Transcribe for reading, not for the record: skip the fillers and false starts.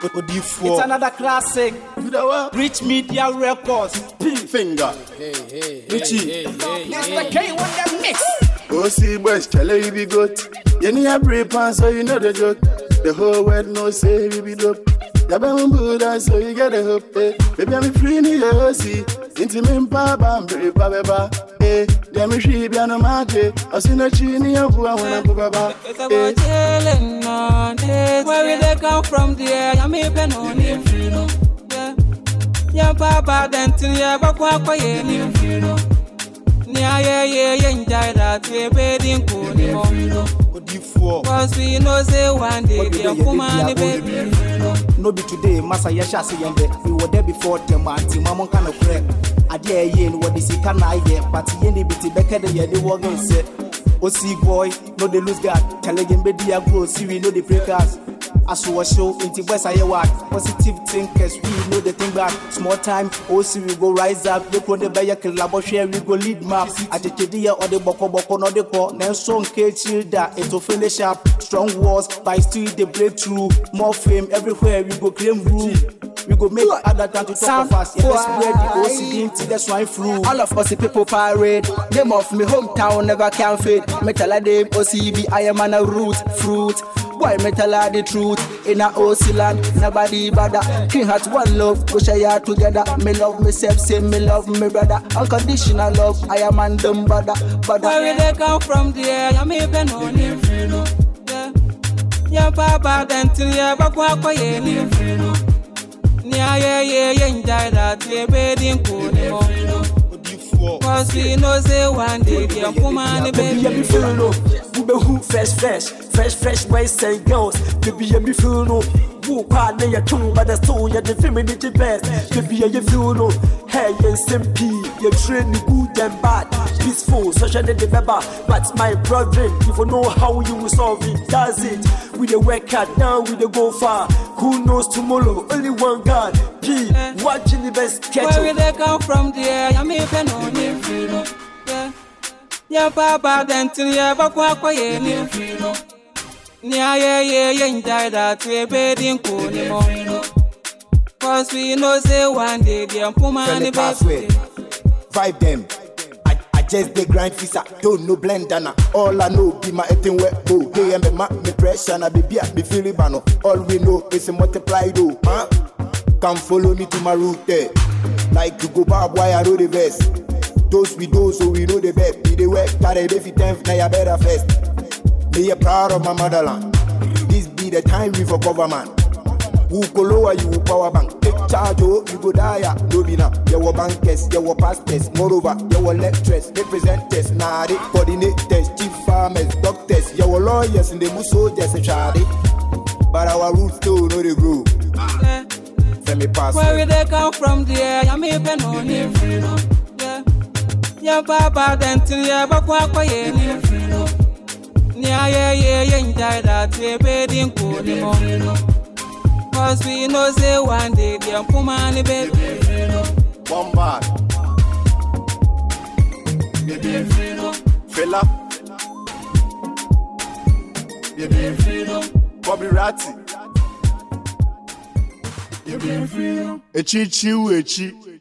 It's another classic. Rich Media Records. Finger. Richie. Mr. K on the mix. Go see boys, tell you be good. You need a brave pan, so you know the joke. The whole world knows say we be dope. Ya bambu dance, so you get a hope. Baby, I'm free in the see. Intimate papa, I'm brave, baba. Dem she be no matter. I see no chini of who I wanna go baba. It's about chillin' on this. Where will they come from there? I'm even on him. Yeah, papa, then to ya, but what quiet him. Yeah, enjoy that. We're bedding cool. Cause we know say one day they'll come on the baby. No be today, Massa Yasha Sayende. We were there before the man, Timamon kind of crack. I dare yen what is he can I yet, but yen bitty becker the year they were going to say. Oh, see, boy, no, they lose God. Tell again, baby, I grow, see, we know the breakers. As we show into West Iowa, positive thinkers, we know the thing back. Small time, oh, see, we go rise up. They put the Bayer Kilabo share, we go lead map. At the Kedia or the Boko, no, the call, Nelson K. Childa, it will finish up. Strong walls, by still the breakthrough. More fame everywhere, we go claim room. We go make other time to talk of us. Yeah, let's spread the OCD into the swine flu. All of us the people parade. Name of me hometown never can fade. Metal a name OCB, I am on a root, fruit. Why metal a the truth? In a OC land, nobody bother. King Heart one love, we share together. Me love myself, say me love me brother. Unconditional love, I am on them bother. Where will they come from there? I'm even on him. Yeah, papa, then to ya, but what quiet him. Yeah, enjoy that. We're bedding cool. Cause we know say one day they'll come on the baby. Who fresh boys and girls. Baby, you feel no. Who can't lay a tune, but the soul, you're the feminine best. Baby, you feel no. Hey, and simply, you train good and bad. Peaceful, social the member. But my brother, if you know how you will solve it, does it. We the work hard now, we the go far. Who knows tomorrow? Only one God. P, watching the best schedule. Where will they come from there? I'm even on him. Yeah, papa, then to ya, but what quiet him. Yeah, enjoy that. We're bedding cool. Cause we know say one day they'll come on the baby. Vibe them. I just the grind visa. Don't know blend dana. All I know be my eating wet go. Hey, me pressure na baby be feel bano. All we know is a multiply do. Come follow me to my route there. Like you go barbed wire, I know the best. Those we do, so we know the best. Be the work, carry the 10th, now you better first. Me a proud of my motherland. This be the time we for cover man. Who go lower you power bank. Take charge, oh, you go die. No be now. You were bankers, you were pastors. Moreover, you were lecturers, representatives, nari, coordinators, chief farmers, doctors. You were lawyers and the most soldiers and charity. But our roots still know they grow. Where will they come from there? I'm even on him. Yeah, papa, then to ya, but what quiet him. Yeah, enjoy that. We're bedding cool. Cause we know say one day they'll come on the baby. One bar. Fella. Bobby Ratty. Echi.